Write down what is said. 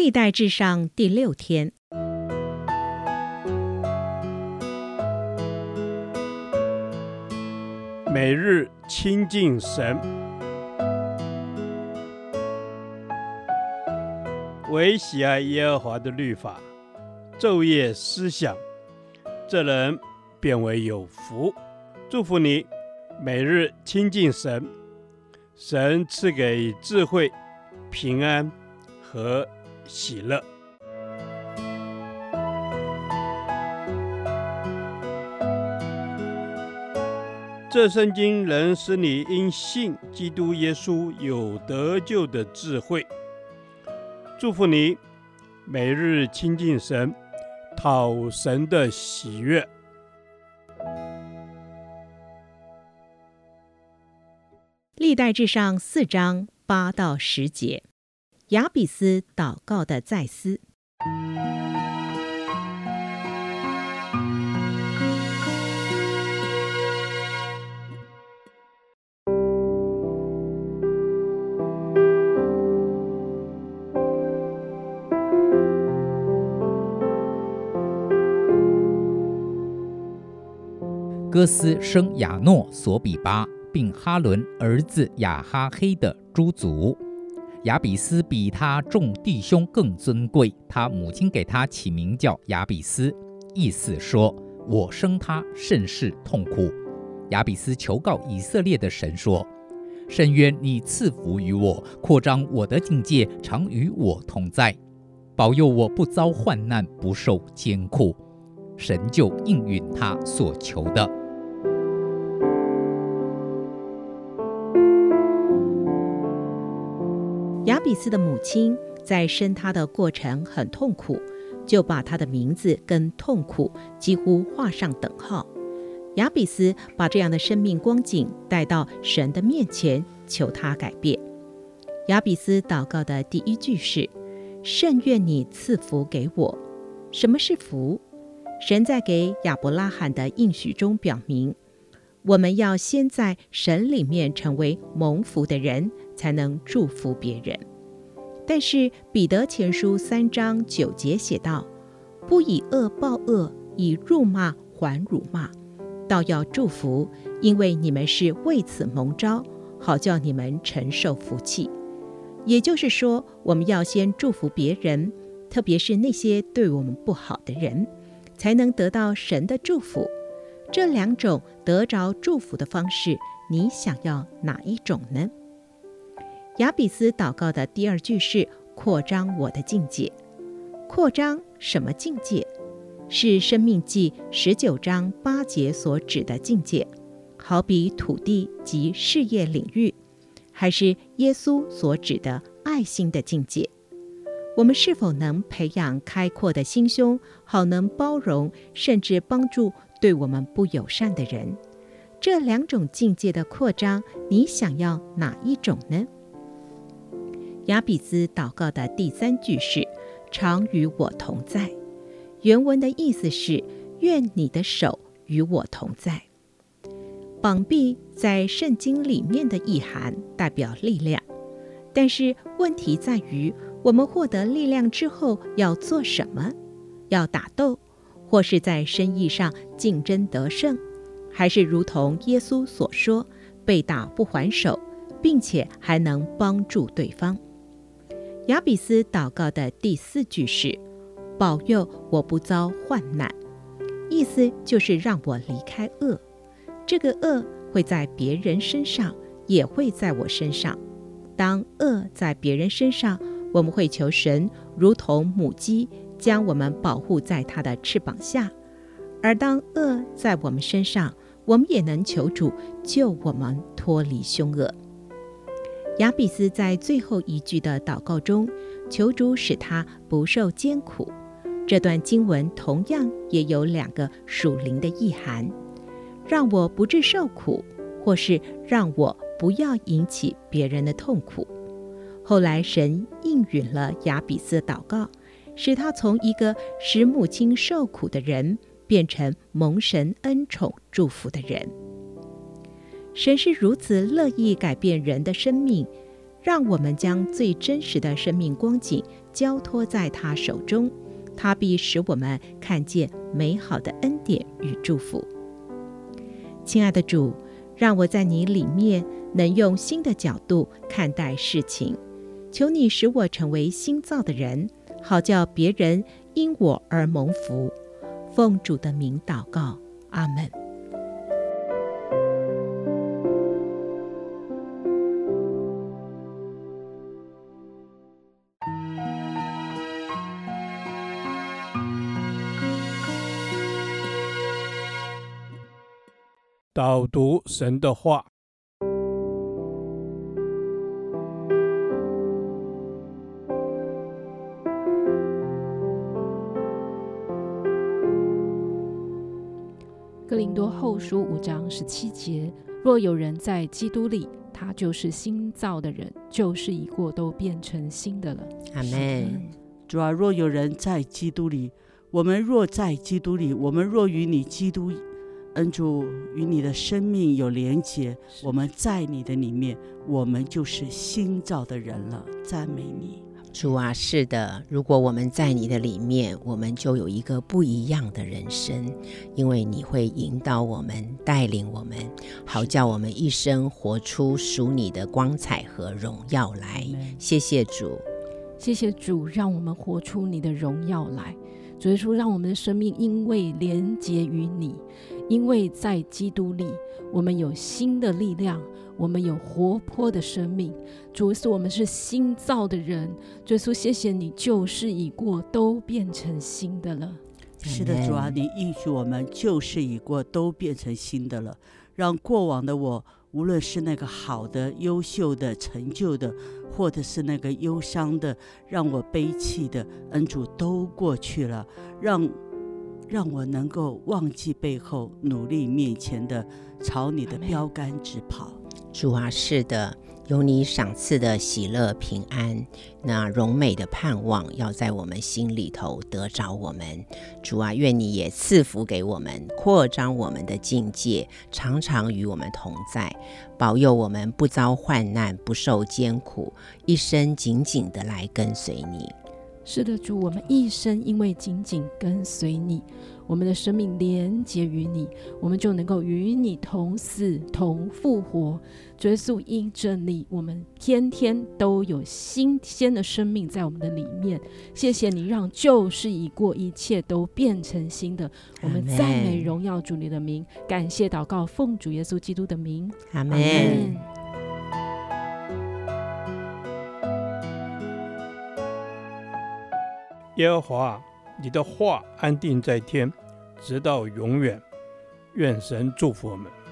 历代志上第6天， 每日亲近神，唯喜爱耶和华的律法，昼夜思想，这人便为有福。祝福你，每日亲近神，神赐给智慧、平安和喜乐。这圣经能使你因信基督耶稣有得救的智慧。祝福你，每日亲近神，讨神的喜悦。 历代志上4章8到10节，亚比斯祷告的再思。 哥斯生亚诺、索比巴，并哈伦儿子亚哈黑的诸族。亚比斯比他众弟兄更尊贵，他母亲给他起名叫亚比斯，意思说我生他甚是痛苦。亚比斯求告以色列的神说，甚愿你赐福于我，扩张我的境界，常与我同在，保佑我不遭患难，不受艰苦。神就应允他所求的。 亚比斯的母亲在生他的过程很痛苦，就把他的名字跟痛苦几乎画上等号。亚比斯把这样的生命光景带到神的面前，求他改变。亚比斯祷告的第一句是，甚愿你赐福给我。什么是福？神在给亚伯拉罕的应许中表明，我们要先在神里面成为蒙福的人，才能祝福别人。但是彼得前书3章9节写道，不以恶报恶，以辱骂还辱骂，倒要祝福，因为你们是为此蒙召，好叫你们承受福气。也就是说，我们要先祝福别人，特别是那些对我们不好的人，才能得到神的祝福。这两种得着祝福的方式，你想要哪一种呢？亚比斯祷告的第二句是扩张我的境界。扩张什么境界？是申命记19章8节所指的境界，好比土地及事业领域，还是耶稣所指的爱心的境界？我们是否能培养开阔的心胸，好能包容甚至帮助对我们不友善的人？这两种境界的扩张，你想要哪一种呢？亚比斯祷告的第3句是常与我同在。原文的意思是愿你的手与我同在。膀臂在圣经里面的意涵代表力量，但是问题在于，我们获得力量之后要做什么？要打斗，或是在生意上竞争得胜，还是如同耶稣所说，被打不还手，并且还能帮助对方？亚比斯祷告的第4句是保佑我不遭患难，意思就是让我离开恶。这个恶会在别人身上，也会在我身上。当恶在别人身上，我们会求神如同母鸡将我们保护在它的翅膀下，而当恶在我们身上，我们也能求主救我们脱离凶恶。亚比斯在最后一句的祷告中，求主使他不受艰苦。这段经文同样也有2个属灵的意涵，让我不致受苦，或是让我不要引起别人的痛苦。后来神应允了亚比斯的祷告，使他从一个使母亲受苦的人，变成蒙神恩宠祝福的人。神是如此乐意改变人的生命， 让我们将最真实的生命光景交托在他手中，他必使我们看见美好的恩典与祝福。亲爱的主，让我在你里面能用新的角度看待事情，求你使我成为新造的人，好叫别人因我而蒙福。奉主的名祷告，阿们。 导读神的话。 哥林多后书5章17节，若有人在基督里，他就是新造的人，旧事已过，都变成新的了。 阿们。 主啊，若有人在基督里，我们若在基督里，我们若与你基督恩主与你的生命有连结，我们在你的里面，我们就是新造的人了。赞美你， 主啊，是的，如果我们在你的里面，我们就有一个不一样的人生，因为你会引导我们，带领我们，好叫我们一生活出属你的光彩和荣耀来。谢谢主， 谢谢主，让我们活出你的荣耀来。主耶稣，让我们的生命因为连结于你，因为在基督里，我们有新的力量，我们有活泼的生命。主耶稣，我们是新造的人。主耶稣，谢谢你，旧事已过，都变成新的了。 是的，主啊，你应许我们旧事已过，都变成新的了。让过往的我，无论是那个好的、优秀的、成就的，或者是那个忧伤的、让我悲泣的，恩主都过去了。让我能够忘记背后，努力面前的，朝你的标杆直跑。 主啊，是的，有你赏赐的喜乐平安，那荣美的盼望要在我们心里头得着我们。主啊，愿你也赐福给我们，扩张我们的境界，常常与我们同在，保佑我们不遭患难，不受艰苦，一生紧紧的来跟随你。 是的，主，我们一生因为紧紧跟随你，我们的生命连结于你，我们就能够与你同死同复活。主耶稣，因着你，我们天天都有新鲜的生命在我们的里面。谢谢你，让旧事已过，一切都变成新的。我们赞美荣耀主你的名，感谢祷告，奉主耶稣基督的名， 阿们。 耶和华，你的话安定在天，直到永远。愿神祝福我们。